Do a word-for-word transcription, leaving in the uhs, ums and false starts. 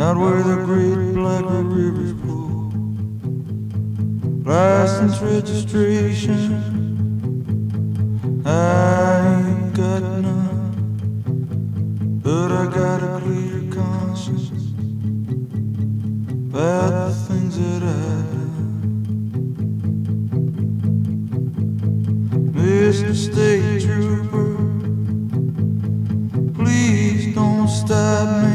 out where the great black rivers flow. License registration, I ain't got none, but I got a clear conscience about the things that I've done. Mister State Trooper, please don't stop me.